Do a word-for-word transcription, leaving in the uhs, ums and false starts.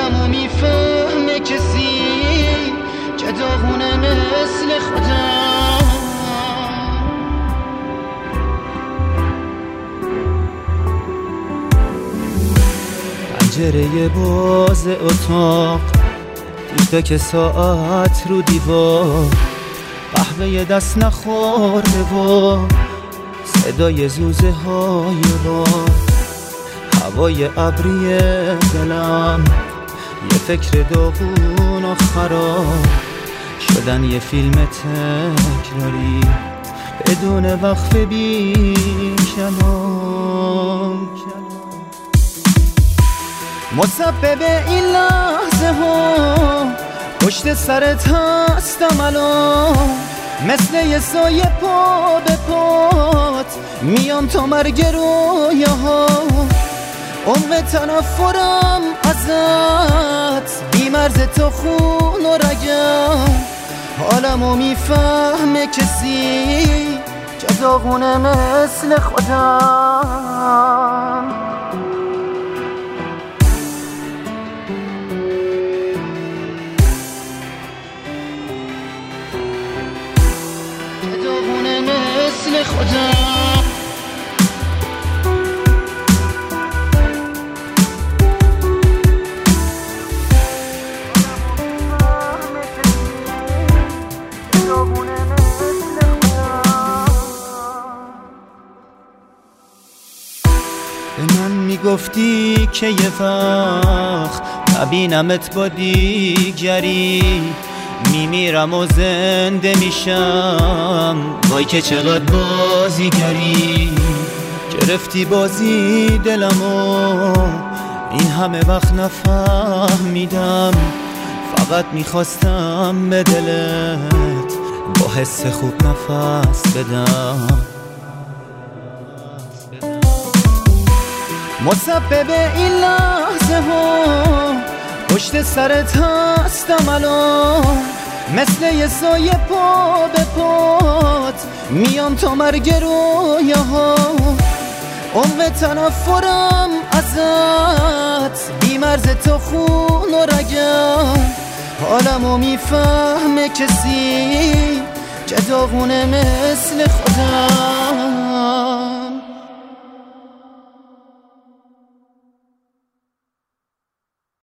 حالمو میفهمه کسی که داغونه مثل خودم. پنجره باز اتاق، تیک ساعت رو دیوار، قهوه دست نخورده و صدای زوزه های باد، هوای ابری دلم، یه فکر داغون و خراب شدن، یه فیلم تکراری بدون وقف بی کلام. مسبب این لحظه ها پشت سرت هستم الان، مثل یه سایه پا به پات میام تا مرگ رویاها. عمق تنفرم ازت بیمرز تا خون و رگم، حالمو میفهمه کسی که داغونه مثل خودم. که داغونه مثل خودم. به من میگفتی که یه وقت نبینمت با دیگری، میمیرم و زنده میشم، وای که چقدر بازیگری. گرفتی بازی دلمو این همه وقت نفهمیدم، فقط میخواستم به دلت با حس خوب نفس بدم. مسبب این لحظه ها پشت سرت هستم الان، مثل یه سایه پا به پات میام تا مرگ رویاها. عمق تنفرم ازت بیمرز تا خون و رگم، حالمو میفهمه کسی که داغونه مثل خودم.